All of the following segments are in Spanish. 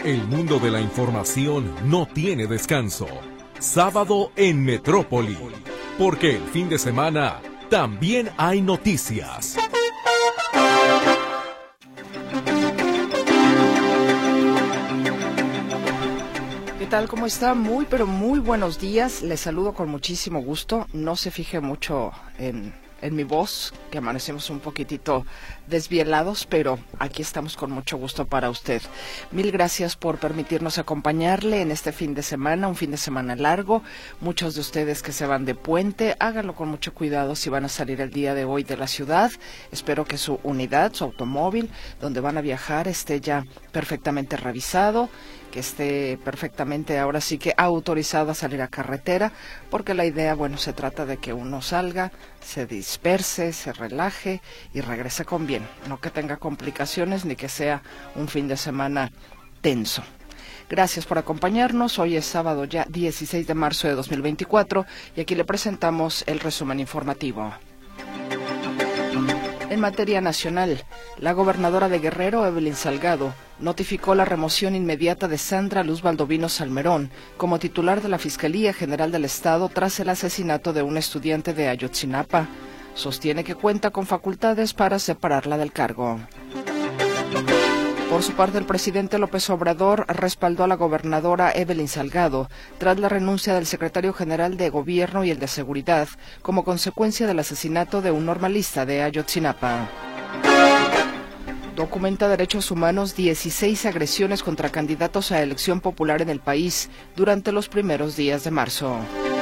El mundo de la información no tiene descanso. Sábado en Metrópoli, porque el fin de semana también hay noticias. ¿Qué tal? ¿Cómo está? Muy, pero muy buenos días. Les saludo con muchísimo gusto. No se fije mucho en mi voz, que amanecemos un poquitito desvielados, pero aquí estamos con mucho gusto para usted. Mil gracias por permitirnos acompañarle en este fin de semana, un fin de semana largo. Muchos de ustedes que se van de puente, háganlo con mucho cuidado si van a salir el día de hoy de la ciudad. Espero que su unidad, su automóvil, donde van a viajar, esté ya perfectamente revisado, que esté perfectamente, ahora sí que autorizado a salir a carretera, porque la idea, bueno, se trata de que uno salga, se disperse, se relaje y regrese con bien, no que tenga complicaciones ni que sea un fin de semana tenso. Gracias por acompañarnos. Hoy es sábado ya 16 de marzo de 2024 y aquí le presentamos el resumen informativo. En materia nacional, la gobernadora de Guerrero, Evelyn Salgado, notificó la remoción inmediata de Sandra Luz Baldovino Salmerón como titular de la Fiscalía General del Estado tras el asesinato de un estudiante de Ayotzinapa. Sostiene que cuenta con facultades para separarla del cargo. Por su parte, el presidente López Obrador respaldó a la gobernadora Evelyn Salgado tras la renuncia del secretario general de Gobierno y el de Seguridad como consecuencia del asesinato de un normalista de Ayotzinapa. Documenta Derechos Humanos 16 agresiones contra candidatos a elección popular en el país durante los primeros días de marzo.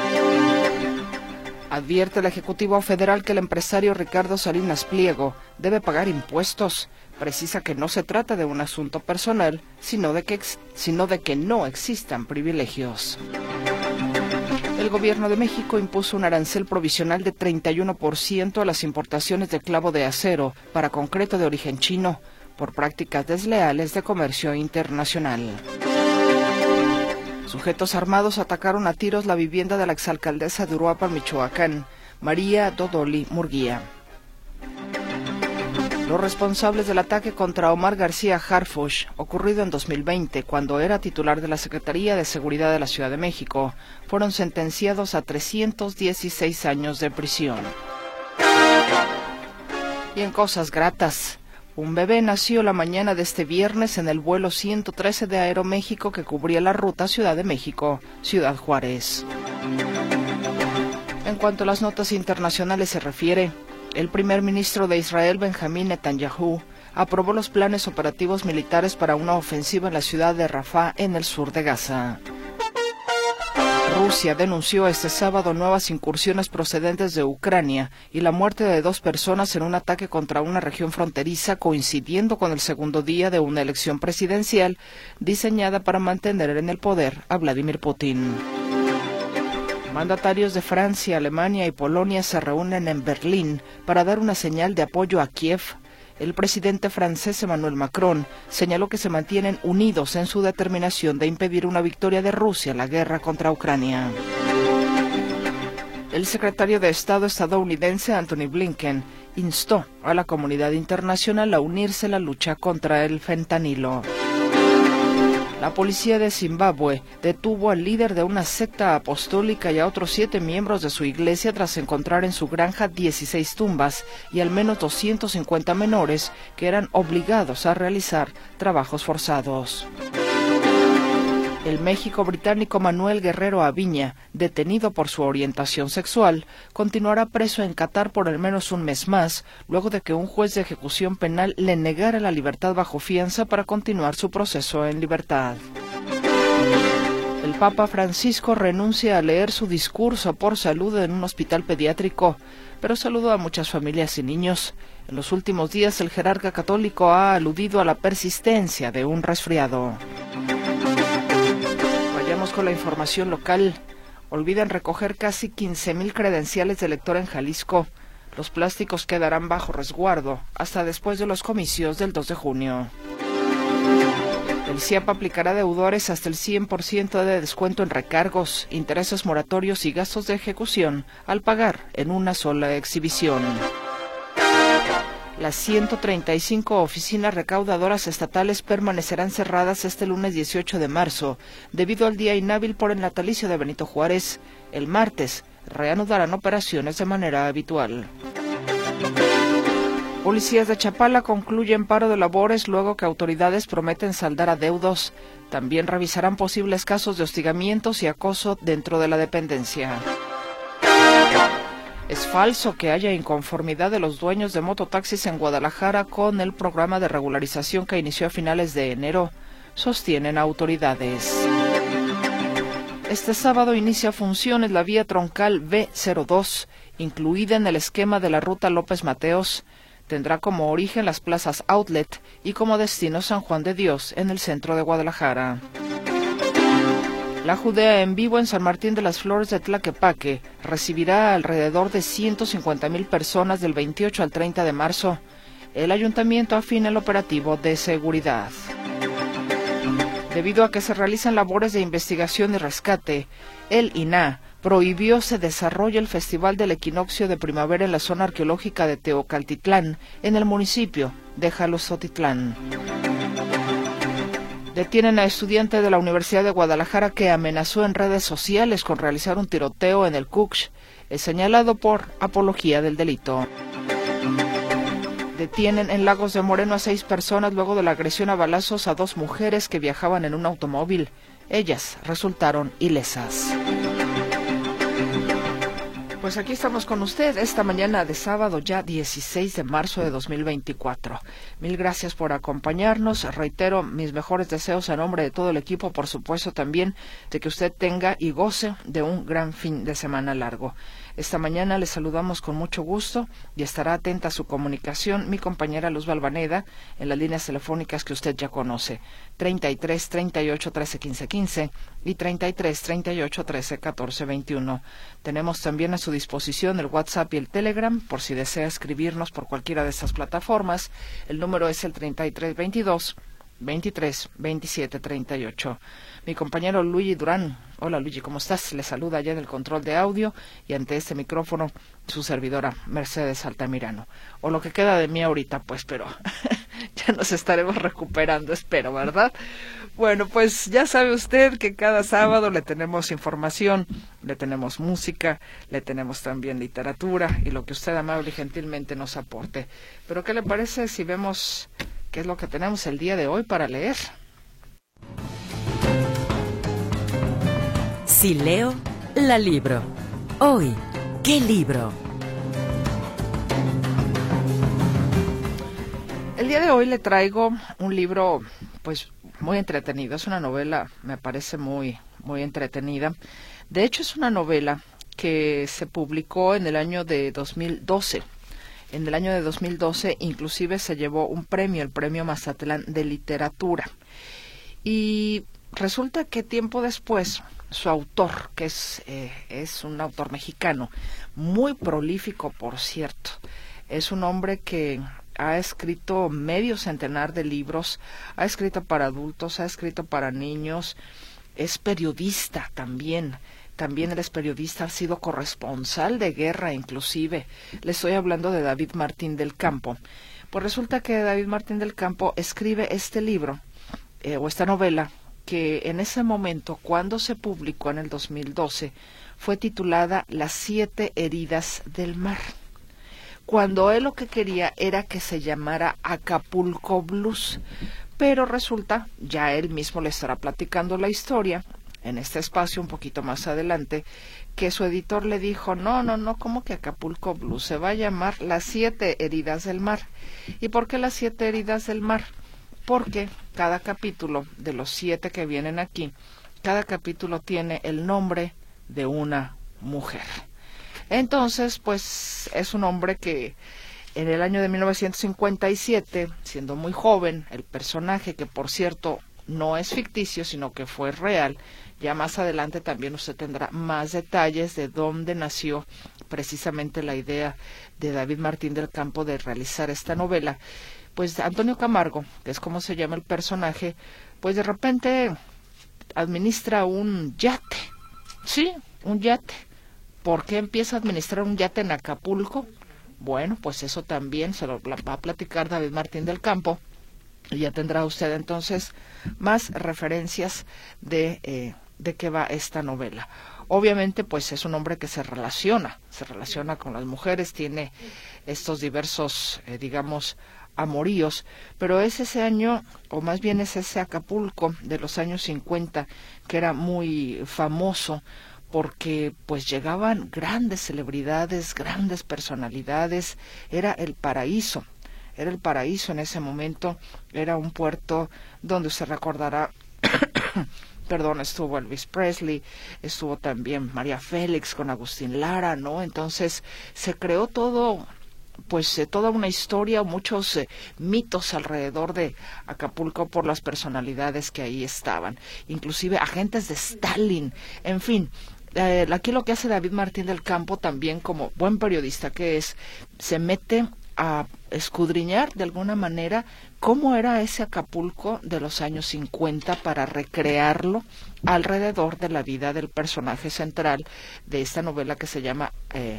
Advierte el Ejecutivo Federal que el empresario Ricardo Salinas Pliego debe pagar impuestos. Precisa que no se trata de un asunto personal, sino de que no existan privilegios. El Gobierno de México impuso un arancel provisional de 31% a las importaciones de clavo de acero para concreto de origen chino, por prácticas desleales de comercio internacional. Sujetos armados atacaron a tiros la vivienda de la exalcaldesa de Uruapan, Michoacán, María Dodoli Murguía. Los responsables del ataque contra Omar García Harfuch, ocurrido en 2020, cuando era titular de la Secretaría de Seguridad de la Ciudad de México, fueron sentenciados a 316 años de prisión. Y en cosas gratas, un bebé nació la mañana de este viernes en el vuelo 113 de Aeroméxico que cubría la ruta Ciudad de México-Ciudad Juárez. En cuanto a las notas internacionales se refiere, el primer ministro de Israel, Benjamín Netanyahu, aprobó los planes operativos militares para una ofensiva en la ciudad de Rafah, en el sur de Gaza. Rusia denunció este sábado nuevas incursiones procedentes de Ucrania y la muerte de 2 personas en un ataque contra una región fronteriza coincidiendo con el segundo día de una elección presidencial diseñada para mantener en el poder a Vladimir Putin. Mandatarios de Francia, Alemania y Polonia se reúnen en Berlín para dar una señal de apoyo a Kiev. El presidente francés Emmanuel Macron señaló que se mantienen unidos en su determinación de impedir una victoria de Rusia en la guerra contra Ucrania. El secretario de Estado estadounidense Antony Blinken instó a la comunidad internacional a unirse en la lucha contra el fentanilo. La policía de Zimbabue detuvo al líder de una secta apostólica y a otros 7 miembros de su iglesia tras encontrar en su granja 16 tumbas y al menos 250 menores que eran obligados a realizar trabajos forzados. El México británico Manuel Guerrero Aviña, detenido por su orientación sexual, continuará preso en Qatar por al menos un mes más, luego de que un juez de ejecución penal le negara la libertad bajo fianza para continuar su proceso en libertad. El Papa Francisco renuncia a leer su discurso por salud en un hospital pediátrico, pero saludó a muchas familias y niños. En los últimos días, el jerarca católico ha aludido a la persistencia de un resfriado. Con la información local. Olvidan recoger casi 15,000 credenciales de elector en Jalisco. Los plásticos quedarán bajo resguardo hasta después de los comicios del 2 de junio. El CIAP aplicará a deudores hasta el 100% de descuento en recargos, intereses moratorios y gastos de ejecución al pagar en una sola exhibición. Las 135 oficinas recaudadoras estatales permanecerán cerradas este lunes 18 de marzo, debido al día inhábil por el natalicio de Benito Juárez. El martes reanudarán operaciones de manera habitual. Policías de Chapala concluyen paro de labores luego que autoridades prometen saldar adeudos. También revisarán posibles casos de hostigamientos y acoso dentro de la dependencia. Es falso que haya inconformidad de los dueños de mototaxis en Guadalajara con el programa de regularización que inició a finales de enero, sostienen autoridades. Este sábado inicia funciones la vía troncal B02, incluida en el esquema de la ruta López Mateos. Tendrá como origen las plazas Outlet y como destino San Juan de Dios, en el centro de Guadalajara. La Judea en vivo en San Martín de las Flores de Tlaquepaque recibirá alrededor de 150,000 personas del 28 al 30 de marzo. El ayuntamiento afina el operativo de seguridad. Debido a que se realizan labores de investigación y rescate, el INAH prohibió se desarrolle el Festival del Equinoccio de Primavera en la zona arqueológica de Teocaltitlán, en el municipio de Jalostotitlán. Detienen a estudiante de la Universidad de Guadalajara que amenazó en redes sociales con realizar un tiroteo en el Cuxx. Es señalado por apología del delito. Detienen en Lagos de Moreno a 6 personas luego de la agresión a balazos a 2 mujeres que viajaban en un automóvil. Ellas resultaron ilesas. Pues aquí estamos con usted esta mañana de sábado, ya 16 de marzo de 2024. Mil gracias por acompañarnos. Reitero mis mejores deseos a nombre de todo el equipo, por supuesto también de que usted tenga y goce de un gran fin de semana largo. Esta mañana le saludamos con mucho gusto y estará atenta a su comunicación mi compañera Luz Balvaneda en las líneas telefónicas que usted ya conoce, 33 38 13 15 15 y 33 38 13 14 21. Tenemos también a su disposición el WhatsApp y el Telegram por si desea escribirnos por cualquiera de estas plataformas. El número es el 33 22 23 27 38. Mi compañero Luigi Durán. Hola Luigi, ¿cómo estás? Le saluda allá en el control de audio y ante este micrófono su servidora Mercedes Altamirano. O lo que queda de mí ahorita, pues, pero ya nos estaremos recuperando, espero, ¿verdad? Bueno, pues ya sabe usted que cada sábado le tenemos información, le tenemos música, le tenemos también literatura y lo que usted amable y gentilmente nos aporte. Pero ¿qué le parece si vemos qué es lo que tenemos el día de hoy para leer? Si leo, la libro. Hoy, ¿qué libro? El día de hoy le traigo un libro, pues, muy entretenido. Es una novela, me parece muy entretenida. De hecho, es una novela que se publicó en el año de 2012. En el año de 2012, inclusive se llevó un premio, el Premio Mazatlán de Literatura. Y resulta que tiempo después, su autor, que es un autor mexicano, muy prolífico, por cierto, es un hombre que ha escrito medio centenar de libros, ha escrito para adultos, ha escrito para niños, es periodista también él es periodista, ha sido corresponsal de guerra inclusive. Le estoy hablando de David Martín del Campo. Pues resulta que David Martín del Campo escribe este libro, o esta novela, que en ese momento, cuando se publicó en el 2012, fue titulada Las 7 heridas del mar. Cuando él lo que quería era que se llamara Acapulco Blues, pero resulta, ya él mismo le estará platicando la historia, en este espacio un poquito más adelante, que su editor le dijo, no, ¿cómo que Acapulco Blues? Se va a llamar Las 7 heridas del mar. ¿Y por qué Las 7 heridas del mar? Porque cada capítulo de los 7 que vienen aquí, cada capítulo tiene el nombre de una mujer. Entonces, pues, es un hombre que en el año de 1957, siendo muy joven, el personaje, que por cierto no es ficticio, sino que fue real, ya más adelante también usted tendrá más detalles de dónde nació precisamente la idea de David Martín del Campo de realizar esta novela. Pues Antonio Camargo, que es como se llama el personaje, pues de repente administra un yate. Sí, un yate. ¿Por qué empieza a administrar un yate en Acapulco? Bueno, pues eso también se lo va a platicar David Martín del Campo, y ya tendrá usted entonces más referencias de qué va esta novela. Obviamente, pues es un hombre que se relaciona con las mujeres, tiene estos diversos, digamos, amoríos, pero es ese año, o más bien es ese Acapulco de los años 50, que era muy famoso, porque pues llegaban grandes celebridades, grandes personalidades, era el paraíso en ese momento, era un puerto donde usted recordará, perdón, estuvo Elvis Presley, estuvo también María Félix con Agustín Lara, ¿no? Entonces se creó todo, pues toda una historia, muchos mitos alrededor de Acapulco por las personalidades que ahí estaban, inclusive agentes de Stalin, en fin. Aquí lo que hace David Martín del Campo también, como buen periodista que es, se mete a escudriñar de alguna manera cómo era ese Acapulco de los años 50 para recrearlo alrededor de la vida del personaje central de esta novela que se llama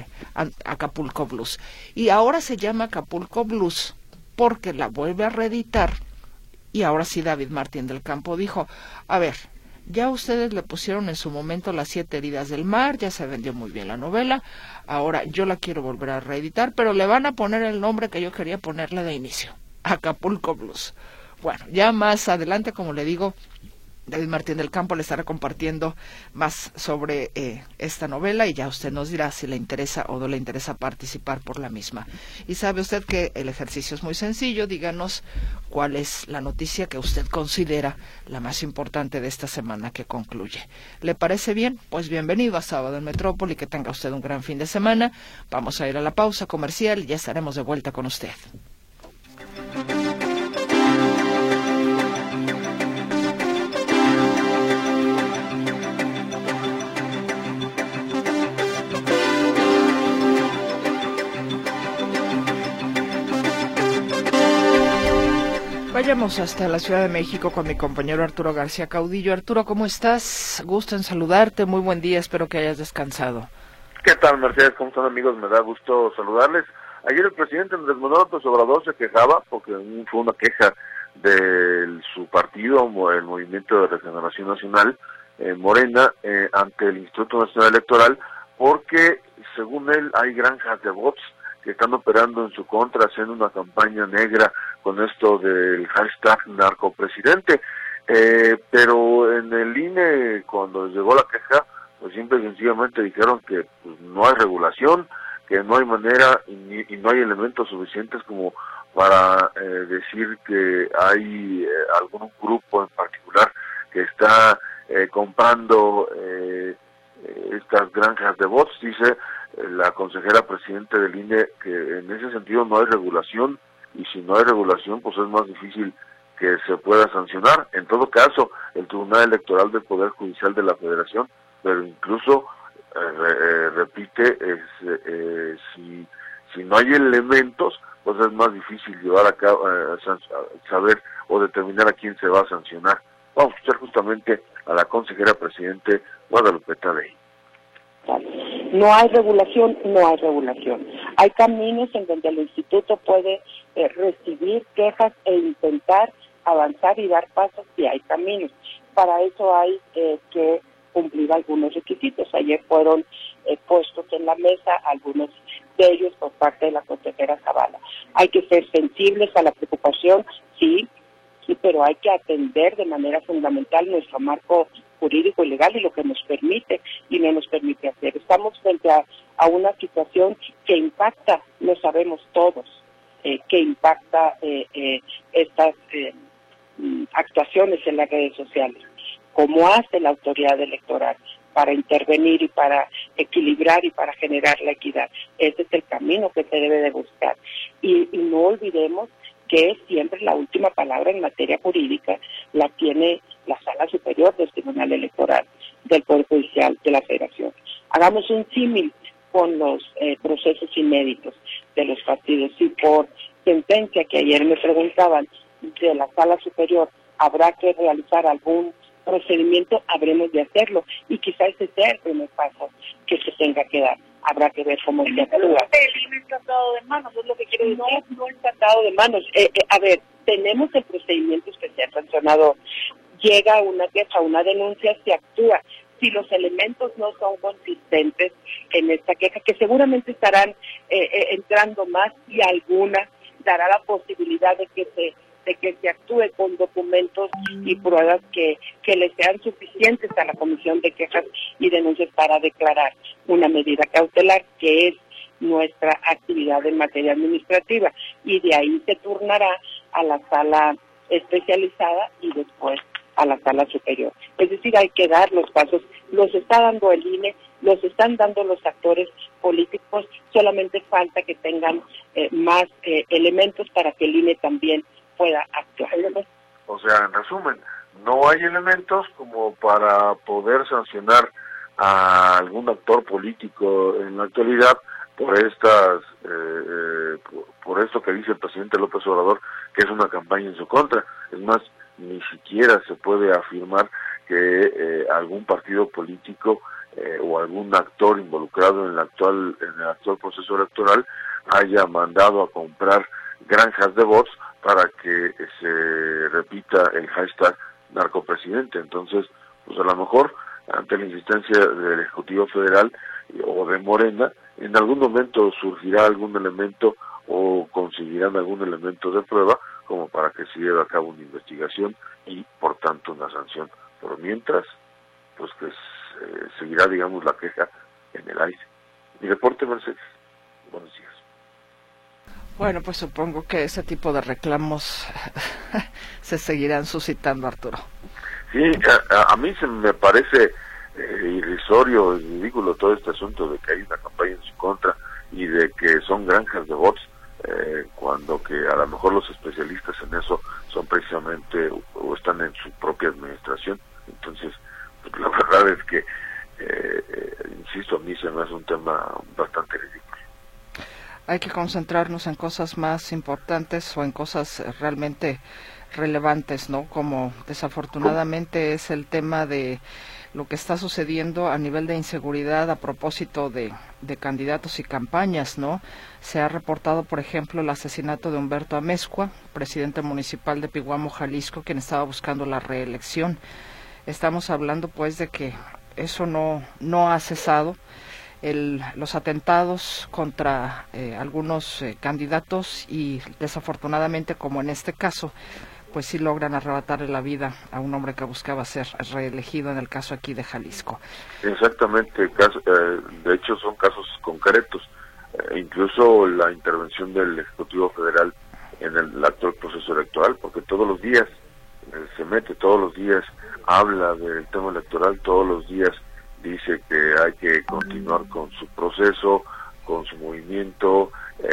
Acapulco Blues. Y ahora se llama Acapulco Blues porque la vuelve a reeditar, y ahora sí David Martín del Campo dijo, a ver, ya ustedes le pusieron en su momento Las 7 heridas del mar, ya se vendió muy bien la novela, ahora yo la quiero volver a reeditar, pero le van a poner el nombre que yo quería ponerle de inicio, Acapulco Blues. Bueno, ya más adelante, como le digo, David Martín del Campo le estará compartiendo más sobre esta novela, y ya usted nos dirá si le interesa o no le interesa participar por la misma. Y sabe usted que el ejercicio es muy sencillo, díganos cuál es la noticia que usted considera la más importante de esta semana que concluye. ¿Le parece bien? Pues bienvenido a Sábado en Metrópoli, que tenga usted un gran fin de semana. Vamos a ir a la pausa comercial y ya estaremos de vuelta con usted. Vayamos hasta la Ciudad de México con mi compañero Arturo García Caudillo. Arturo, ¿cómo estás? Gusto en saludarte, muy buen día, espero que hayas descansado. ¿Qué tal, Mercedes? ¿Cómo están, amigos? Me da gusto saludarles. Ayer el presidente Andrés Manuel López Obrador se quejaba, porque fue una queja de su partido, el Movimiento de Regeneración Nacional, Morena, ante el Instituto Nacional Electoral, porque según él hay granjas de bots que están operando en su contra, haciendo una campaña negra con esto del hashtag narcopresidente. Pero en el INE, cuando llegó la queja, pues simple y sencillamente dijeron que pues, no hay regulación, que no hay manera y no hay elementos suficientes como para decir que hay algún grupo en particular que está comprando estas granjas de bots. Dice la consejera presidente del INE que en ese sentido no hay regulación, y si no hay regulación pues es más difícil que se pueda sancionar. En todo caso, el Tribunal Electoral del Poder Judicial de la Federación, pero incluso repite, si no hay elementos, pues es más difícil llevar a cabo, saber o determinar a quién se va a sancionar. Vamos a escuchar justamente a la consejera presidente Guadalupe Tadei. No hay regulación, no hay regulación. Hay caminos en donde el instituto puede recibir quejas e intentar avanzar y dar pasos, y hay caminos. Para eso hay que cumplir algunos requisitos. Ayer fueron puestos en la mesa algunos de ellos por parte de la consejera Zavala. Hay que ser sensibles a la preocupación, sí, pero hay que atender de manera fundamental nuestro marco jurídico y legal y lo que nos permite y no nos permite hacer. Estamos frente a una situación que impacta, lo sabemos todos, que impacta estas actuaciones en las redes sociales. ¿Cómo hace la autoridad electoral para intervenir y para equilibrar y para generar la equidad? Ese es el camino que se debe de buscar. Y no olvidemos que siempre la última palabra en materia jurídica la tiene la Sala Superior del Tribunal Electoral del Poder Judicial de la Federación. Hagamos un símil con los procesos inéditos de los partidos, y por sentencia que ayer me preguntaban de la Sala Superior, ¿habrá que realizar algún procedimiento habremos de hacerlo, y quizás ese sea el primer paso que se tenga que dar. Habrá que ver cómo se actúa. El INE está atado de manos, es lo que quiero decir. No está atado de manos. A ver, tenemos el procedimiento especial sancionador. Llega una queja, una denuncia, se actúa. Si los elementos no son consistentes en esta queja, que seguramente estarán entrando más, y alguna dará la posibilidad de que se actúe con documentos y pruebas que le sean suficientes a la Comisión de Quejas y Denuncias para declarar una medida cautelar, que es nuestra actividad en materia administrativa, y de ahí se turnará a la sala especializada y después a la sala superior. Es decir, hay que dar los pasos, los está dando el INE, los están dando los actores políticos, solamente falta que tengan más elementos para que el INE también pueda actuar. O sea, en resumen, no hay elementos como para poder sancionar a algún actor político en la actualidad por por esto que dice el presidente López Obrador, que es una campaña en su contra. Es más, ni siquiera se puede afirmar que algún partido político o algún actor involucrado en el actual proceso electoral haya mandado a comprar granjas de bots para que se repita el hashtag narcopresidente. Entonces, pues a lo mejor, ante la insistencia del Ejecutivo Federal o de Morena, en algún momento surgirá algún elemento o conseguirán algún elemento de prueba como para que se lleve a cabo una investigación y, por tanto, una sanción. Pero mientras, pues que seguirá, digamos, la queja en el aire. Mi reporte, Mercedes. Buenos días. Bueno, pues supongo que ese tipo de reclamos se seguirán suscitando, Arturo. Sí, a mí se me parece irrisorio y ridículo todo este asunto de que hay una campaña en su contra y de que son granjas de bots, cuando que a lo mejor los especialistas en eso son precisamente o están en su propia administración. Entonces, pues la verdad es que, insisto, a mí se me hace un tema bastante ridículo. Hay que concentrarnos en cosas más importantes o en cosas realmente relevantes, ¿no? Como desafortunadamente es el tema de lo que está sucediendo a nivel de inseguridad a propósito de candidatos y campañas, ¿no? Se ha reportado, por ejemplo, el asesinato de Humberto Amezcua, presidente municipal de Piguamo, Jalisco, quien estaba buscando la reelección. Estamos hablando, pues, de que eso no ha cesado. Los atentados contra algunos candidatos y desafortunadamente, como en este caso, pues sí logran arrebatarle la vida a un hombre que buscaba ser reelegido, en el caso aquí de Jalisco. Exactamente, de hecho son casos concretos, incluso la intervención del Ejecutivo Federal en el actual proceso electoral, porque todos los días se mete, todos los días habla del tema electoral, todos los días dice que hay que continuar con su proceso, con su movimiento,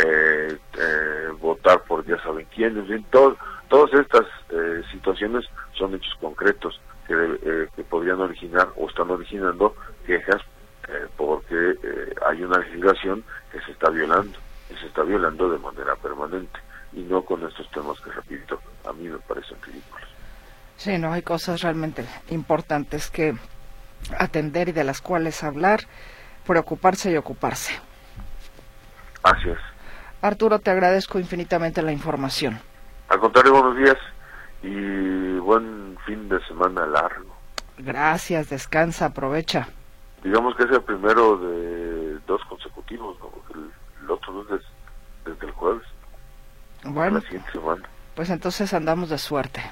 votar por ya saben quién. En fin, todas estas situaciones son hechos concretos que podrían originar o están originando quejas porque hay una legislación que se está violando de manera permanente, y no con estos temas que, repito, a mí me parecen ridículos. Sí, no, hay cosas realmente importantes que atender y de las cuales hablar, preocuparse y ocuparse. Así es. Arturo, te agradezco infinitamente la información. Al contrario, buenos días y buen fin de semana largo. Gracias, descansa, aprovecha. Digamos que es el primero de 2 consecutivos, ¿no? Porque el otro no es desde el jueves. Bueno, la siguiente semana. Pues entonces andamos de suerte.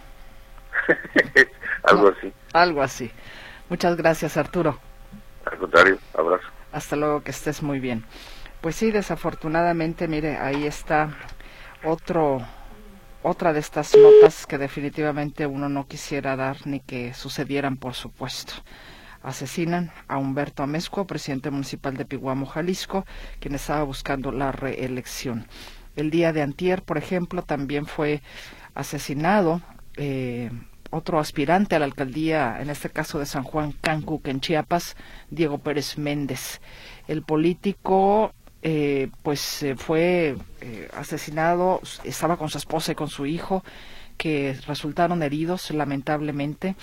Algo así. Algo así. Muchas gracias, Arturo. Al contrario, abrazo. Hasta luego, que estés muy bien. Pues sí, desafortunadamente, mire, ahí está otra de estas notas que definitivamente uno no quisiera dar ni que sucedieran, por supuesto. Asesinan a Humberto Amezcua, presidente municipal de Piguamo, Jalisco, quien estaba buscando la reelección. El día de antier, por ejemplo, también fue asesinado otro aspirante a la alcaldía, en este caso de San Juan Cancuc, en Chiapas, Diego Pérez Méndez. El político fue asesinado, estaba con su esposa y con su hijo, que resultaron heridos lamentablemente.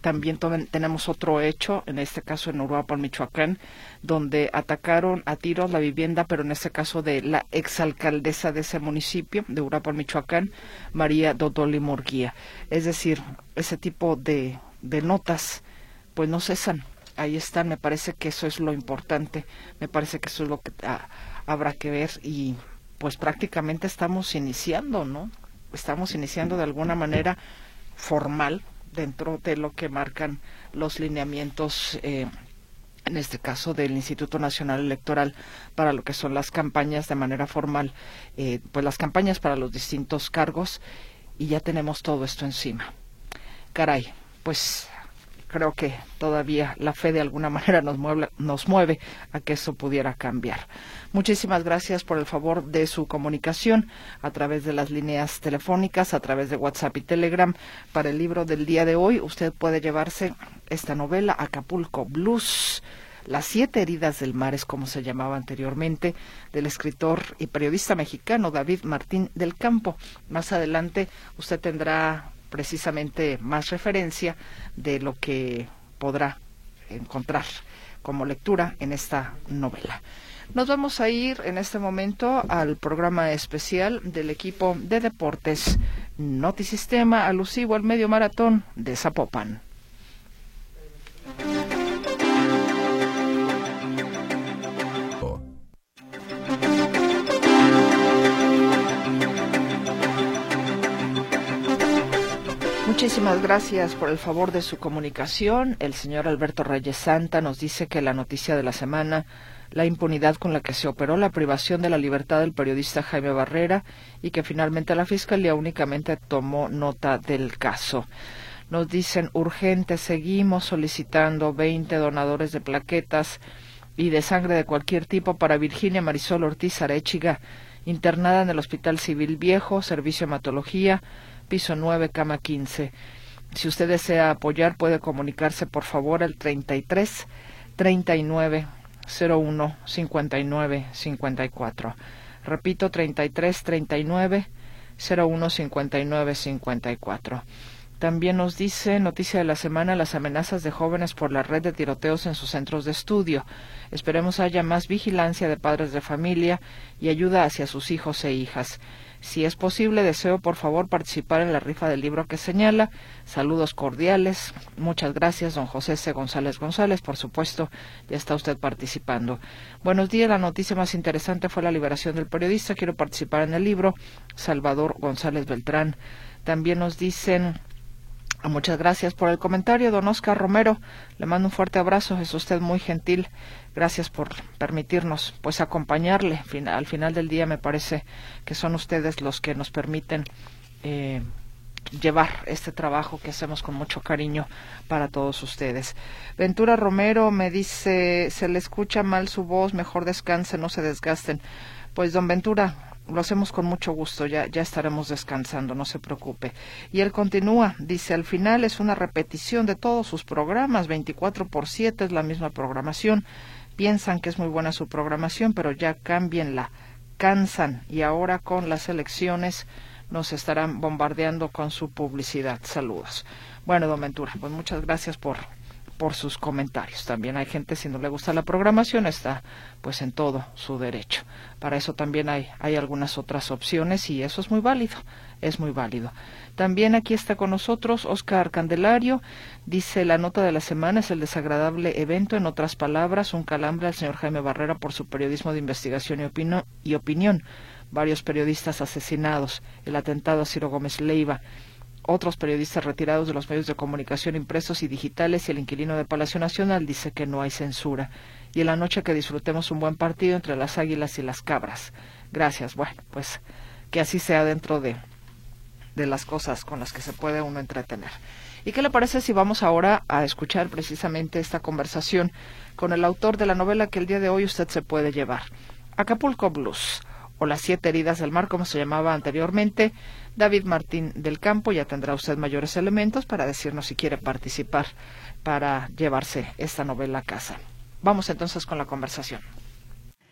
también tenemos otro hecho, en este caso en Uruapan, Michoacán, donde atacaron a tiros la vivienda, pero en este caso de la exalcaldesa de ese municipio, de Uruapan, Michoacán, María Dodoli Murguía. Es decir, ese tipo de notas pues no cesan. Ahí están, me parece que eso es lo importante, me parece que eso es lo que habrá que ver y pues prácticamente estamos iniciando, ¿no? Estamos iniciando de alguna manera formal dentro de lo que marcan los lineamientos, en este caso del Instituto Nacional Electoral, para lo que son las campañas de manera formal, pues las campañas para los distintos cargos, y ya tenemos todo esto encima. Caray, pues creo que todavía la fe de alguna manera nos mueve a que eso pudiera cambiar. Muchísimas gracias por el favor de su comunicación a través de las líneas telefónicas, a través de WhatsApp y Telegram. Para el libro del día de hoy, usted puede llevarse esta novela, Acapulco Blues, Las 7 heridas del mar, es como se llamaba anteriormente, del escritor y periodista mexicano David Martín del Campo. Más adelante usted tendrá precisamente más referencia de lo que podrá encontrar como lectura en esta novela. Nos vamos a ir en este momento al programa especial del equipo de deportes Notisistema, alusivo al medio maratón de Zapopan. Muchísimas gracias por el favor de su comunicación. El señor Alberto Reyes Santa nos dice que la noticia de la semana, la impunidad con la que se operó la privación de la libertad del periodista Jaime Barrera, y que finalmente la Fiscalía únicamente tomó nota del caso. Nos dicen, urgente, seguimos solicitando 20 donadores de plaquetas y de sangre de cualquier tipo para Virginia Marisol Ortiz Arechiga, internada en el Hospital Civil Viejo, Servicio de Hematología, piso 9, cama 15. Si usted desea apoyar, puede comunicarse por favor al 33 39 01 59 54. Repito, 33 39 01 59 54. También nos dice, noticia de la semana, las amenazas de jóvenes por la red de tiroteos en sus centros de estudio. Esperemos haya más vigilancia de padres de familia y ayuda hacia sus hijos e hijas. Si es posible, deseo por favor participar en la rifa del libro que señala. Saludos cordiales. Muchas gracias, don José C. González González. Por supuesto, ya está usted participando. Buenos días. La noticia más interesante fue la liberación del periodista. Quiero participar en el libro. Salvador González Beltrán. También nos dicen, muchas gracias por el comentario, don Oscar Romero. Le mando un fuerte abrazo. Es usted muy gentil. Gracias por permitirnos pues acompañarle. Al final del día me parece que son ustedes los que nos permiten llevar este trabajo que hacemos con mucho cariño para todos ustedes. Ventura Romero me dice, se le escucha mal su voz, mejor descansen, no se desgasten. Pues don Ventura, lo hacemos con mucho gusto, ya estaremos descansando, no se preocupe. Y él continúa, dice, al final es una repetición de todos sus programas, 24/7 es la misma programación. Piensan que es muy buena su programación, pero ya cámbienla, cansan, y ahora con las elecciones nos estarán bombardeando con su publicidad. Saludos. Bueno, don Ventura, pues muchas gracias por sus comentarios. También hay gente, si no le gusta la programación, está pues en todo su derecho. Para eso también hay algunas otras opciones y eso es muy válido, es muy válido. También aquí está con nosotros Óscar Candelario, dice, la nota de la semana es el desagradable evento, en otras palabras, un calambre al señor Jaime Barrera por su periodismo de investigación y opinión. Varios periodistas asesinados, el atentado a Ciro Gómez Leiva, otros periodistas retirados de los medios de comunicación impresos y digitales, y el inquilino de Palacio Nacional dice que no hay censura. Y en la noche que disfrutemos un buen partido entre las Águilas y las Cabras. Gracias. Bueno, pues que así sea dentro de las cosas con las que se puede uno entretener. ¿Y qué le parece si vamos ahora a escuchar precisamente esta conversación con el autor de la novela que el día de hoy usted se puede llevar? Acapulco Blues, o Las 7 heridas del mar, como se llamaba anteriormente, David Martín del Campo. Ya tendrá usted mayores elementos para decirnos si quiere participar para llevarse esta novela a casa. Vamos entonces con la conversación.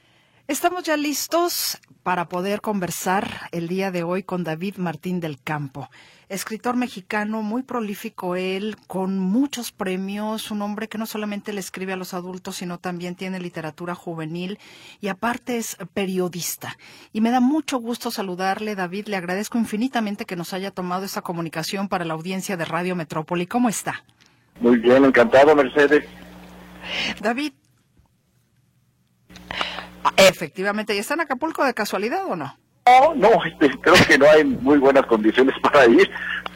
Estamos ya listos para poder conversar el día de hoy con David Martín del Campo, escritor mexicano muy prolífico él, con muchos premios, un hombre que no solamente le escribe a los adultos, sino también tiene literatura juvenil y aparte es periodista. Y me da mucho gusto saludarle, David, le agradezco infinitamente que nos haya tomado esta comunicación para la audiencia de Radio Metrópoli. ¿Cómo está? Muy bien, encantado, Mercedes. David, efectivamente, ¿y está en Acapulco de casualidad o no? No, creo que no hay muy buenas condiciones para ir,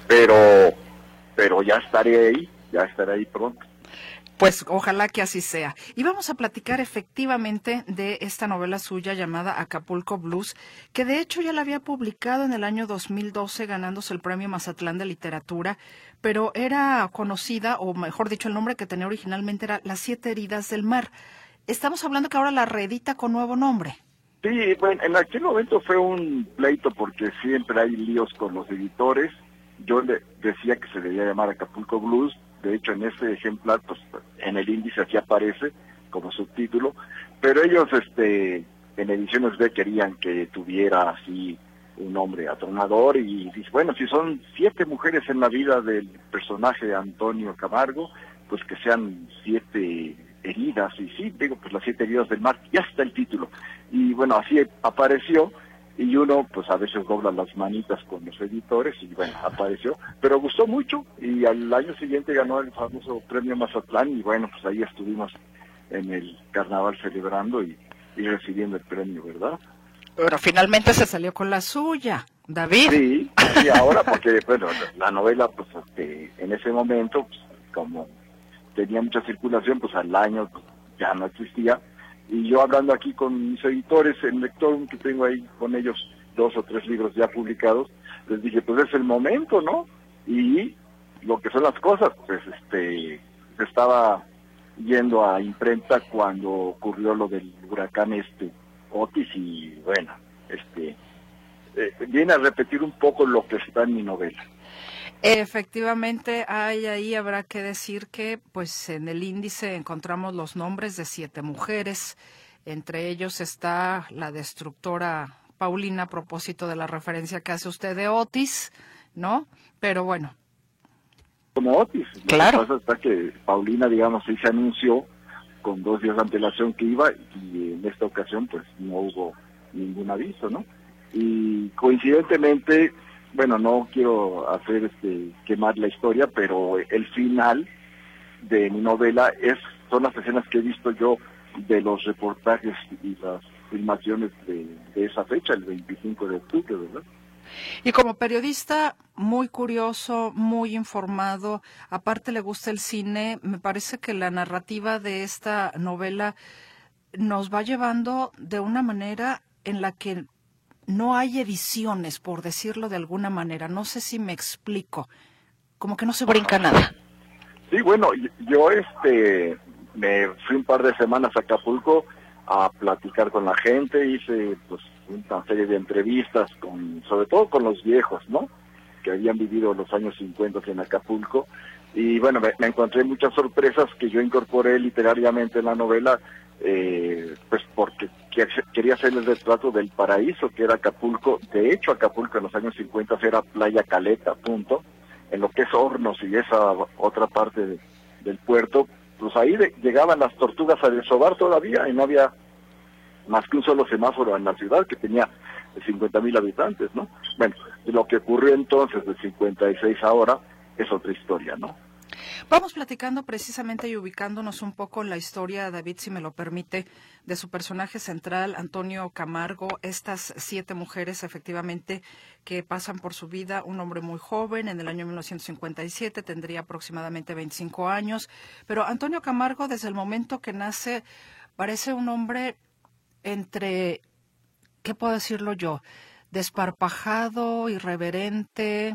pero ya estaré ahí pronto. Pues ojalá que así sea. Y vamos a platicar efectivamente de esta novela suya llamada Acapulco Blues, que de hecho ya la había publicado en el año 2012 ganándose el Premio Mazatlán de Literatura, pero era conocida, o mejor dicho, el nombre que tenía originalmente era Las 7 heridas del mar. Estamos hablando que ahora la reedita con nuevo nombre. Sí, bueno, en aquel momento fue un pleito porque siempre hay líos con los editores. Yo le decía que se debía llamar Acapulco Blues. De hecho, en este ejemplar, pues en el índice aquí aparece como subtítulo, pero ellos en Ediciones B querían que tuviera así un nombre atronador y dice, bueno, si son 7 mujeres en la vida del personaje Antonio Camargo, pues que sean 7 heridas, y sí, digo, pues las 7 heridas del mar, ya está el título. Y bueno, así apareció. Y uno, pues a veces dobla las manitas con los editores y bueno, apareció, pero gustó mucho y al año siguiente ganó el famoso Premio Mazatlán y bueno, pues ahí estuvimos en el carnaval celebrando y recibiendo el premio, ¿verdad? Pero finalmente se salió con la suya, David. Sí, y ahora porque, bueno, la novela, pues en ese momento, pues, como tenía mucha circulación, pues al año pues, ya no existía. Y yo hablando aquí con mis editores, el lector que tengo ahí con ellos, 2 o 3 libros ya publicados, les dije, pues es el momento, ¿no? Y lo que son las cosas, pues estaba yendo a imprenta cuando ocurrió lo del huracán Otis y bueno, viene a repetir un poco lo que está en mi novela. Efectivamente, ahí habrá que decir que pues en el índice encontramos los nombres de 7 mujeres, entre ellos está la destructora Paulina, a propósito de la referencia que hace usted de Otis, ¿no? Pero bueno. Como Otis, claro. Lo que pasa está que Paulina, digamos, sí se anunció con 2 días de antelación que iba y en esta ocasión pues no hubo ningún aviso, ¿no? Y coincidentemente, bueno, no quiero hacer quemar la historia, pero el final de mi novela son las escenas que he visto yo de los reportajes y las filmaciones de esa fecha, el 25 de octubre, ¿verdad? Y como periodista muy curioso, muy informado, aparte le gusta el cine, me parece que la narrativa de esta novela nos va llevando de una manera en la que no hay ediciones, por decirlo de alguna manera. No sé si me explico. Como que no se brinca nada. Sí, bueno, yo me fui un par de semanas a Acapulco a platicar con la gente, hice pues una serie de entrevistas sobre todo con los viejos, ¿no? Que habían vivido los años 50 en Acapulco. Y bueno, me encontré muchas sorpresas que yo incorporé literariamente en la novela, pues porque quería hacer el retrato del paraíso que era Acapulco. De hecho, Acapulco en los años 50 era Playa Caleta, punto. En lo que es Hornos y esa otra parte del puerto, pues ahí llegaban las tortugas a desovar todavía y no había más que un solo semáforo en la ciudad que tenía 50,000 habitantes, ¿no? Bueno, lo que ocurrió entonces de 56 ahora es otra historia, ¿no? Vamos platicando precisamente y ubicándonos un poco en la historia, David, si me lo permite, de su personaje central, Antonio Camargo, estas 7 mujeres efectivamente que pasan por su vida, un hombre muy joven, en el año 1957, tendría aproximadamente 25 años, pero Antonio Camargo desde el momento que nace parece un hombre entre, ¿qué puedo decirlo yo?, desparpajado, irreverente,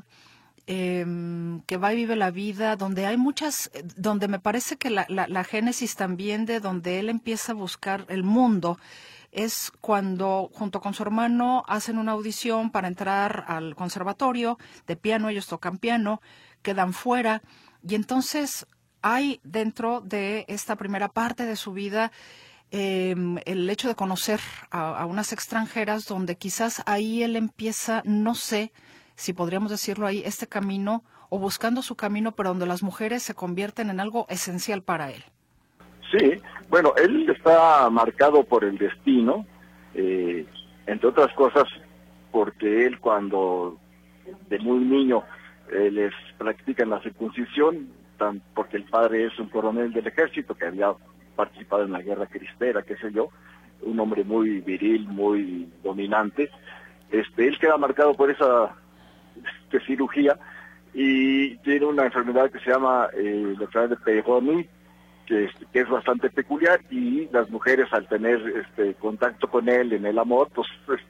que va y vive la vida, donde hay donde me parece que la génesis también de donde él empieza a buscar el mundo es cuando junto con su hermano hacen una audición para entrar al conservatorio de piano, ellos tocan piano, quedan fuera y entonces hay dentro de esta primera parte de su vida el hecho de conocer a unas extranjeras, donde quizás ahí él empieza, no sé si podríamos decirlo ahí, este camino o buscando su camino, pero donde las mujeres se convierten en algo esencial para él. Sí, bueno, él está marcado por el destino, entre otras cosas, porque él cuando de muy niño les practican la circuncisión, porque el padre es un coronel del ejército que había participado en la guerra cristera, qué sé yo, un hombre muy viril, muy dominante. Él queda marcado por esa cirugía y tiene una enfermedad que se llama la enfermedad de Peyronie, que es bastante peculiar, y las mujeres al tener contacto con él en el amor, pues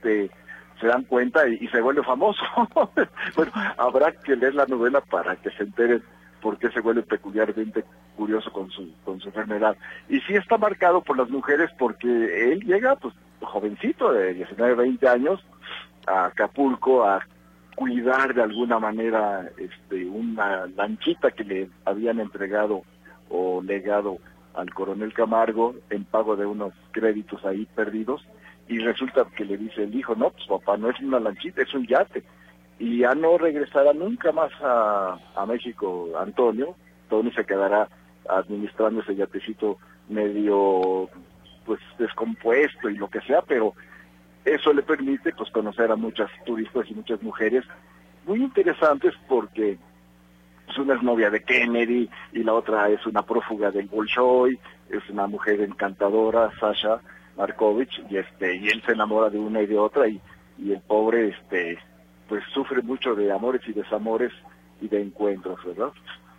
se dan cuenta y se vuelve famoso. Bueno, habrá que leer la novela para que se enteren por qué se vuelve peculiarmente curioso con su enfermedad. Y sí está marcado por las mujeres porque él llega, pues, jovencito, de 19, 20 años, a Acapulco a cuidar de alguna manera una lanchita que le habían entregado o legado al coronel Camargo en pago de unos créditos ahí perdidos, y resulta que le dice el hijo, no, pues papá, no es una lanchita, es un yate, y ya no regresará nunca más a México Antonio. Tony se quedará administrando ese yatecito medio pues descompuesto y lo que sea, pero eso le permite pues conocer a muchas turistas y muchas mujeres muy interesantes, porque pues una es novia de Kennedy y la otra es una prófuga del Bolshoi, es una mujer encantadora, Sasha Markovich, y él se enamora de una y de otra, y el pobre pues sufre mucho de amores y desamores y de encuentros, ¿verdad?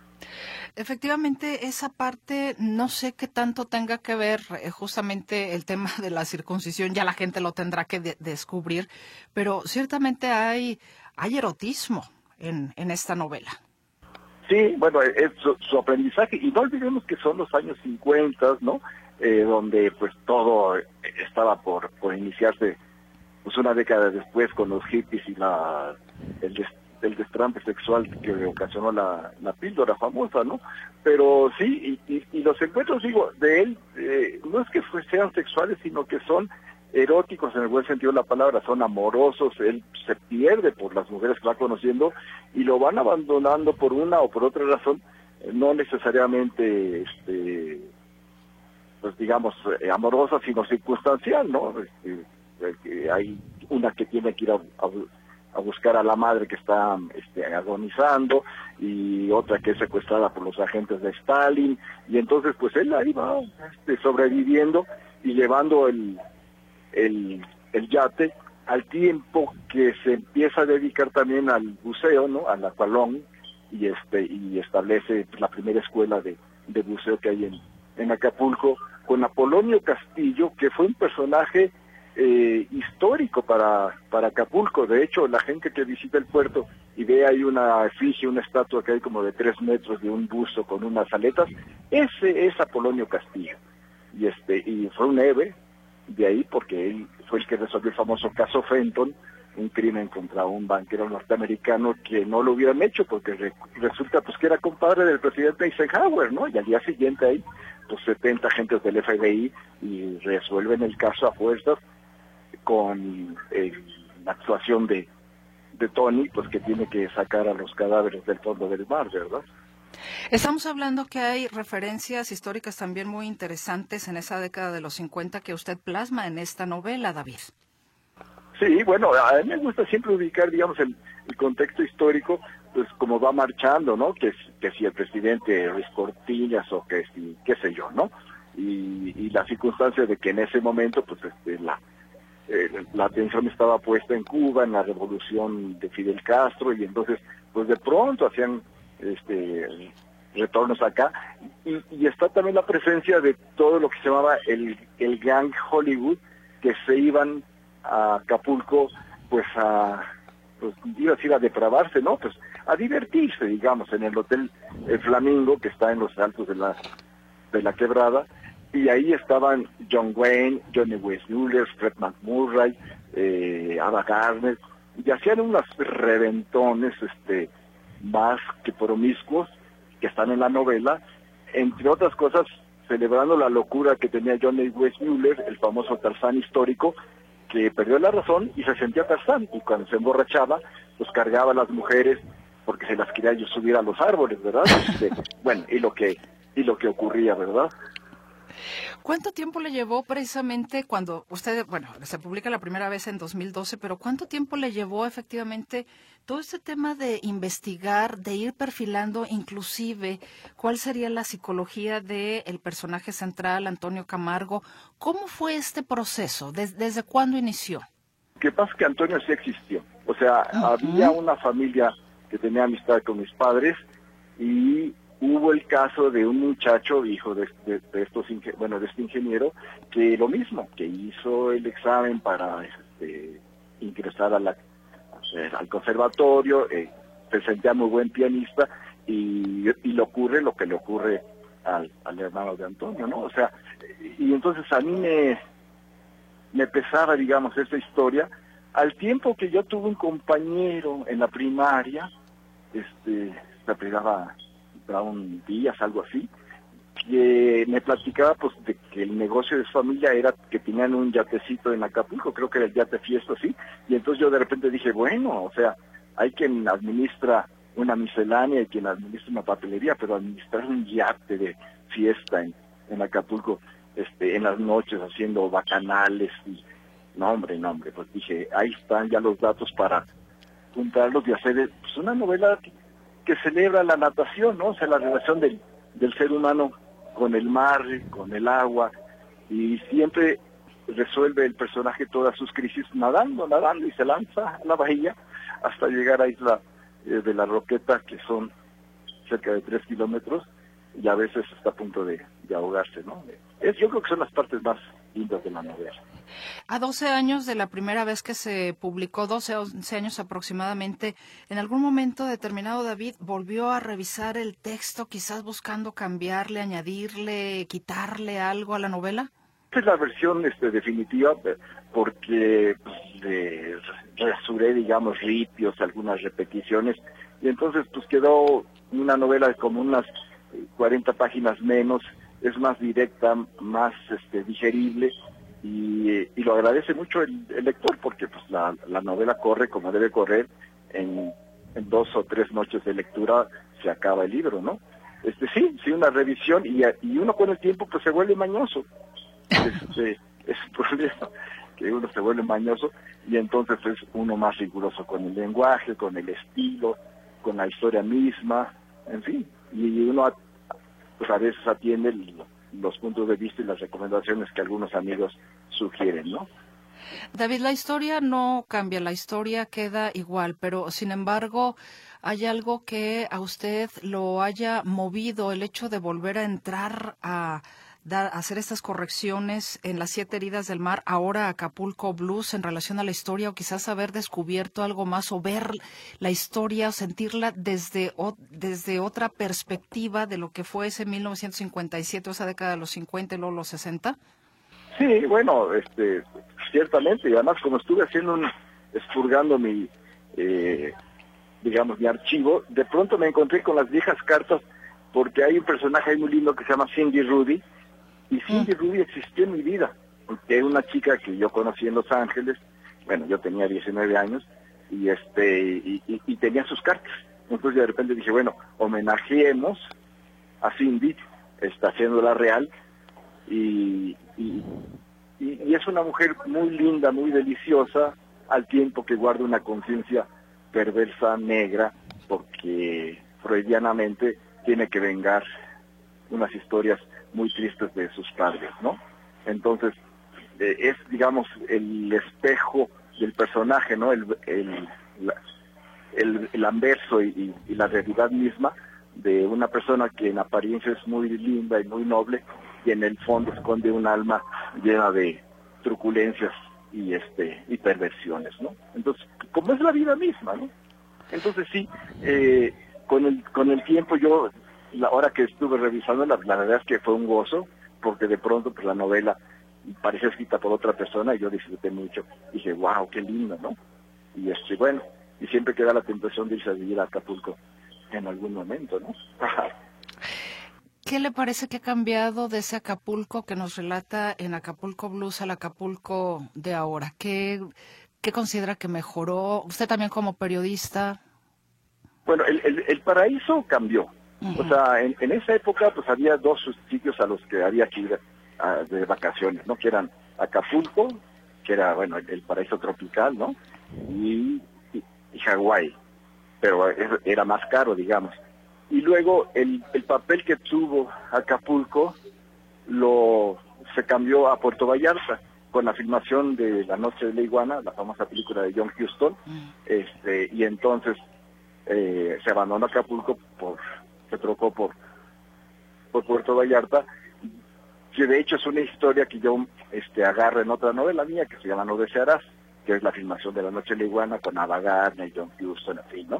Efectivamente, esa parte no sé qué tanto tenga que ver justamente el tema de la circuncisión, ya la gente lo tendrá que descubrir, pero ciertamente hay erotismo en esta novela. Sí, bueno, es su aprendizaje, y no olvidemos que son los años 50, ¿no? Donde pues todo estaba por iniciarse, pues una década después, con los hippies y el destrampe sexual que ocasionó la píldora famosa, ¿no? Pero sí, y los encuentros, digo, de él, no es que sean sexuales, sino que son eróticos en el buen sentido de la palabra, son amorosos. Él se pierde por las mujeres que va conociendo y lo van abandonando por una o por otra razón, no necesariamente, pues digamos, amorosa, sino circunstancial, ¿no? Hay una que tiene que ir a buscar a la madre que está agonizando, y otra que es secuestrada por los agentes de Stalin, y entonces pues él ahí va sobreviviendo y llevando el yate, al tiempo que se empieza a dedicar también al buceo, ¿no? Al aqualón, y establece la primera escuela de buceo que hay en Acapulco, con Apolonio Castillo, que fue un personaje histórico para Acapulco. De hecho, la gente que visita el puerto y ve ahí una efigie, una estatua que hay como de 3 metros de un buzo con unas aletas, ese es Apolonio Castillo, y fue un héroe de ahí, porque él fue el que resolvió el famoso caso Fenton, un crimen contra un banquero norteamericano que no lo hubieran hecho, porque resulta pues que era compadre del presidente Eisenhower, ¿no? Y al día siguiente ahí pues 70 agentes del FBI y resuelven el caso a fuerzas, con la actuación de Tony, pues que tiene que sacar a los cadáveres del fondo del mar, ¿verdad? Estamos hablando que hay referencias históricas también muy interesantes en esa década de los 50 que usted plasma en esta novela, David. Sí, bueno, a mí me gusta siempre ubicar, digamos, el contexto histórico, pues como va marchando, ¿no? Que si el presidente Ruiz Cortines o que si, qué sé yo, ¿no? Y la circunstancia de que en ese momento, pues la atención estaba puesta en Cuba, en la revolución de Fidel Castro, y entonces pues de pronto hacían retornos acá, y está también la presencia de todo lo que se llamaba el gang Hollywood, que se iban a Acapulco pues iba a decir a depravarse, ¿no? Pues a divertirse, digamos, en el Hotel Flamingo, que está en los altos de la quebrada, y ahí estaban John Wayne, Johnny Weissmuller, Fred McMurray, Ava Gardner, y hacían unos reventones más que promiscuos, que están en la novela, entre otras cosas, celebrando la locura que tenía Johnny Weissmuller, el famoso Tarzán histórico, que perdió la razón y se sentía Tarzán, y cuando se emborrachaba, pues cargaba a las mujeres porque se las quería yo subir a los árboles, ¿verdad? Bueno, y lo que ocurría, ¿verdad? ¿Cuánto tiempo le llevó precisamente cuando usted, bueno, se publica la primera vez en 2012, pero cuánto tiempo le llevó efectivamente todo este tema de investigar, de ir perfilando inclusive cuál sería la psicología del personaje central, Antonio Camargo? ¿Cómo fue este proceso? ¿Desde cuándo inició? Lo que pasa es que Antonio sí existió. O sea, había una familia que tenía amistad con mis padres y hubo el caso de un muchacho, hijo de este ingeniero, que lo mismo, que hizo el examen para ingresar al conservatorio, se sentía muy buen pianista y le ocurre lo que le ocurre al hermano de Antonio, ¿no? O sea, y entonces a mí me pesaba, digamos, esta historia, al tiempo que yo tuve un compañero en la primaria, se apellidaba Brown Díaz, algo así, que me platicaba pues de que el negocio de su familia era que tenían un yatecito en Acapulco, creo que era el yate fiesta, sí, y entonces yo de repente dije, bueno, o sea, hay quien administra una miscelánea y quien administra una papelería, pero administrar un yate de fiesta en Acapulco, en las noches haciendo bacanales y no hombre, pues dije, ahí están ya los datos para juntarlos y hacer pues, una novela que celebra la natación, ¿no? O sea, la relación del ser humano con el mar, con el agua, y siempre resuelve el personaje todas sus crisis nadando, y se lanza a la bahía hasta llegar a Isla de la Roqueta, que son cerca de 3 kilómetros, y a veces está a punto de ahogarse, ¿no? Yo creo que son las partes más lindas de la novela. A 12 años de la primera vez que se publicó, 12 o 11 años aproximadamente, ¿en algún momento determinado David volvió a revisar el texto, quizás buscando cambiarle, añadirle, quitarle algo a la novela? Esta es la versión definitiva, porque pues, rasuré, digamos, ripios, algunas repeticiones, y entonces pues quedó una novela de como unas 40 páginas menos, es más directa, más digerible, y lo agradece mucho el lector, porque pues la novela corre como debe correr, en 2 o 3 noches de lectura se acaba el libro, ¿no? Sí, una revisión, y uno con el tiempo pues se vuelve mañoso. Es un problema, que uno se vuelve mañoso, y entonces es uno más riguroso con el lenguaje, con el estilo, con la historia misma, en fin, y uno pues a veces atiende los puntos de vista y las recomendaciones que algunos amigos sugieren, ¿no? David, la historia no cambia, la historia queda igual, pero sin embargo hay algo que a usted lo haya movido, el hecho de volver a entrar a hacer estas correcciones en Las 7 heridas del mar, ahora Acapulco Blues, en relación a la historia, o quizás haber descubierto algo más, o ver la historia, o sentirla desde otra perspectiva de lo que fue ese 1957, esa década de los 50 y luego los 60? Sí, bueno, ciertamente, y además como estuve expurgando mi archivo, de pronto me encontré con las viejas cartas, porque hay un personaje ahí muy lindo que se llama Cindy Rudy, y Cindy Rudy existió en mi vida, porque era una chica que yo conocí en Los Ángeles, bueno, yo tenía 19 años, y tenía sus cartas. Entonces de repente dije, bueno, homenajeemos a Cindy, haciéndola real, y es una mujer muy linda, muy deliciosa, al tiempo que guarda una conciencia perversa, negra, porque freudianamente tiene que vengar unas historias muy tristes de sus padres, ¿no? Entonces, es, digamos, el espejo del personaje, ¿no? El anverso y la realidad misma de una persona que en apariencia es muy linda y muy noble, y en el fondo esconde un alma llena de truculencias y perversiones, ¿no? Entonces, como es la vida misma, ¿no? Entonces sí, con el tiempo yo, la hora que estuve revisando, la verdad es que fue un gozo, porque de pronto pues la novela parecía escrita por otra persona y yo disfruté mucho. Dije, wow, qué lindo, ¿no? Y bueno, y siempre queda la tentación de irse a vivir a Acapulco en algún momento, ¿no? qué le parece que ha cambiado de ese Acapulco que nos relata en Acapulco Blues al Acapulco de ahora? ¿Qué considera que mejoró? Usted también como periodista. Bueno, el paraíso cambió. Uh-huh. O sea, en esa época pues había dos sitios a los que había que ir de vacaciones, ¿no? Que eran Acapulco, que era, bueno, el paraíso tropical, ¿no? Y Hawái, pero era más caro, digamos. Y luego el papel que tuvo Acapulco se cambió a Puerto Vallarta con la filmación de La Noche de la Iguana, la famosa película de John Huston, y entonces se abandonó Acapulco, se trocó por Puerto Vallarta, que de hecho es una historia que yo agarro en otra novela mía que se llama No desearás, que es la filmación de La Noche de la Iguana con Ava Gardner y John Huston, en fin, ¿no?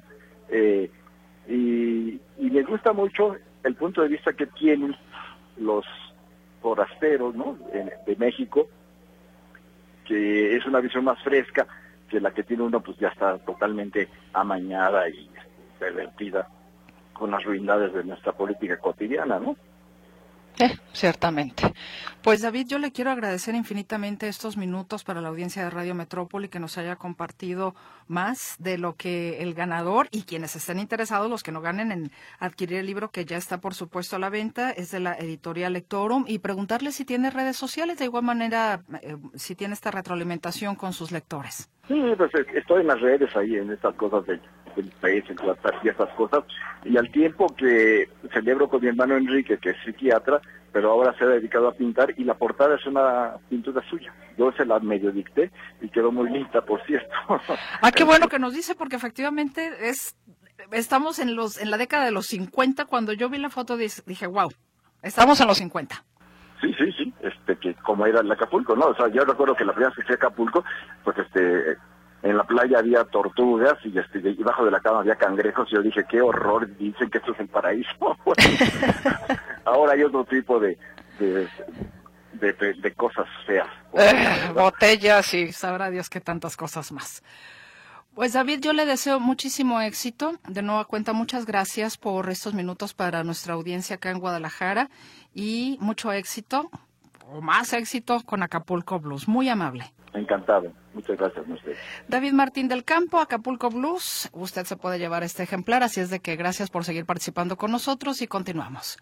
Y me gusta mucho el punto de vista que tienen los forasteros, ¿no? De México, que es una visión más fresca que la que tiene uno, pues ya está totalmente amañada y pervertida con las ruindades de nuestra política cotidiana, ¿no? Ciertamente. Pues David, yo le quiero agradecer infinitamente estos minutos para la audiencia de Radio Metrópoli, que nos haya compartido más de lo que el ganador y quienes estén interesados, los que no ganen, en adquirir el libro, que ya está por supuesto a la venta, es de la editorial Lectorum, y preguntarle si tiene redes sociales, de igual manera si tiene esta retroalimentación con sus lectores. Sí, pues estoy en las redes ahí, en estas cosas del Facebook, en WhatsApp y estas cosas, y al tiempo que celebro con mi hermano Enrique, que es psiquiatra, pero ahora se ha dedicado a pintar, y la portada es una pintura suya. Yo se la medio dicté y quedó muy linda, por cierto. Qué bueno que nos dice, porque efectivamente estamos en la década de los 50. Cuando yo vi la foto dije, wow, estamos en los 50. Sí, que como era el Acapulco, ¿no? O sea, yo recuerdo que la primera vez que fui a Acapulco, pues en la playa había tortugas y bajo de la cama había cangrejos, y yo dije, qué horror, dicen que esto es el paraíso. Ahora hay otro tipo de cosas feas. Botellas y sabrá Dios qué tantas cosas más. Pues David, yo le deseo muchísimo éxito. De nueva cuenta, muchas gracias por estos minutos para nuestra audiencia acá en Guadalajara, y mucho éxito, o más éxito, con Acapulco Blues. Muy amable. Encantado. Muchas gracias, usted. David Martín del Campo, Acapulco Blues. Usted se puede llevar este ejemplar, así es de que gracias por seguir participando con nosotros, y continuamos.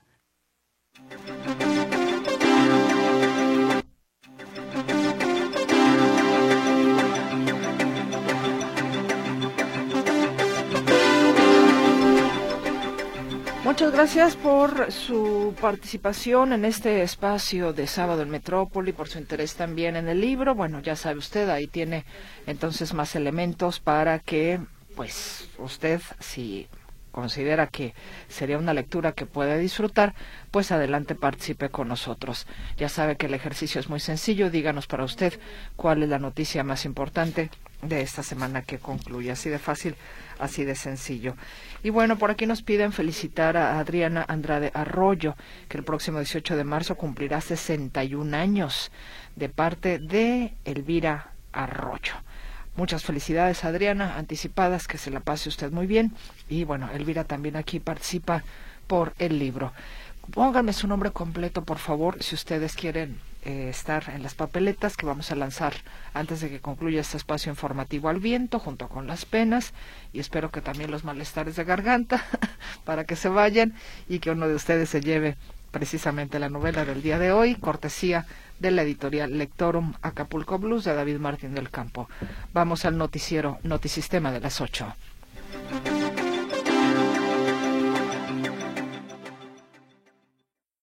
Muchas gracias por su participación en este espacio de Sábado en Metrópoli, por su interés también en el libro. Bueno, ya sabe usted, ahí tiene entonces más elementos para que, pues, usted, si considera que sería una lectura que puede disfrutar, pues adelante, participe con nosotros. Ya sabe que el ejercicio es muy sencillo. Díganos para usted cuál es la noticia más importante de esta semana que concluye. Así de fácil, así de sencillo. Y bueno, por aquí nos piden felicitar a Adriana Andrade Arroyo, que el próximo 18 de marzo cumplirá 61 años, de parte de Elvira Arroyo. Muchas felicidades, Adriana, anticipadas, que se la pase usted muy bien. Y bueno, Elvira también aquí participa por el libro. Pónganme su nombre completo, por favor, si ustedes quieren estar en las papeletas que vamos a lanzar antes de que concluya este espacio informativo al viento, junto con las penas, y espero que también los malestares de garganta, para que se vayan y que uno de ustedes se lleve precisamente la novela del día de hoy, cortesía de la editorial Lectorum, Acapulco Blues, de David Martín del Campo. Vamos al noticiero Notisistema de las 8.